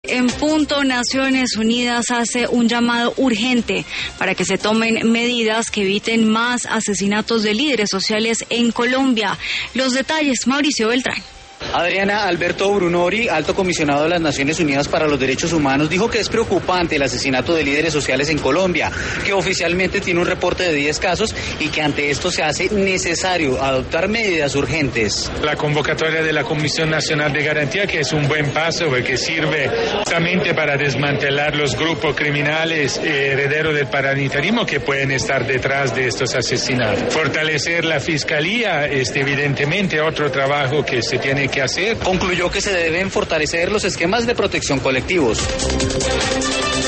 En punto, Naciones Unidas hace un llamado urgente para que se tomen medidas que eviten más asesinatos de líderes sociales en Colombia. Los detalles, Mauricio Beltrán. Adriana, Alberto Brunori, alto comisionado de las Naciones Unidas para los Derechos Humanos, dijo que es preocupante el asesinato de líderes sociales en Colombia, que oficialmente tiene un reporte de 10 casos y que ante esto se hace necesario adoptar medidas urgentes. La convocatoria de la Comisión Nacional de Garantía, que es un buen paso porque sirve justamente para desmantelar los grupos criminales herederos del paramilitarismo que pueden estar detrás de estos asesinatos. Fortalecer la Fiscalía, evidentemente otro trabajo que se tiene que hacer. Concluyó que se deben fortalecer los esquemas de protección colectivos.